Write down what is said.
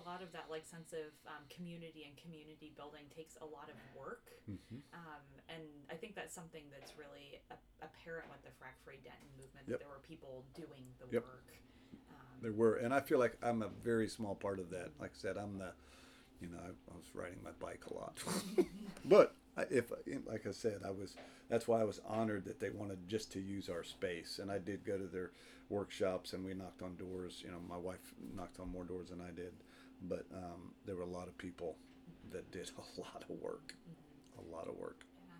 lot of that like sense of community and community building takes a lot of work. Hmm. And I think that's something that's really apparent with the Frack Free Denton movement, that Yep. there were people doing the Yep. work. There were, and I feel like I'm a very small part of that. Like I said, I'm the, I was riding my bike a lot, but if, like I said, I was. That's why I was honored that they wanted just to use our space, and I did go to their workshops, and we knocked on doors. My wife knocked on more doors than I did, but there were a lot of people that did a lot of work, Mm-hmm. a lot of work.